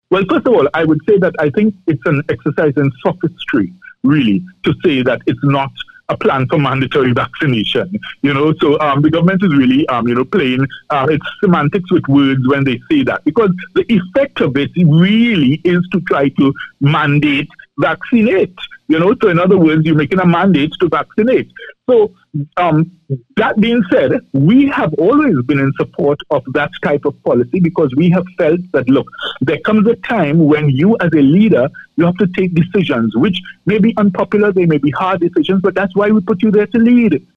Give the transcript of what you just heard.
Well, first of all, I would say that I think it's an exercise in sophistry, really, to say that it's not a plan for mandatory vaccination. So the government is really, playing its semantics with words when they say that, because the effect of it really is to try to mandate vaccinate. So in other words, you're making a mandate to vaccinate. So that being said, we have always been in support of that type of policy, because we have felt that, look, there comes a time when you as a leader, you have to take decisions which may be unpopular, they may be hard decisions, but that's why we put you there to lead.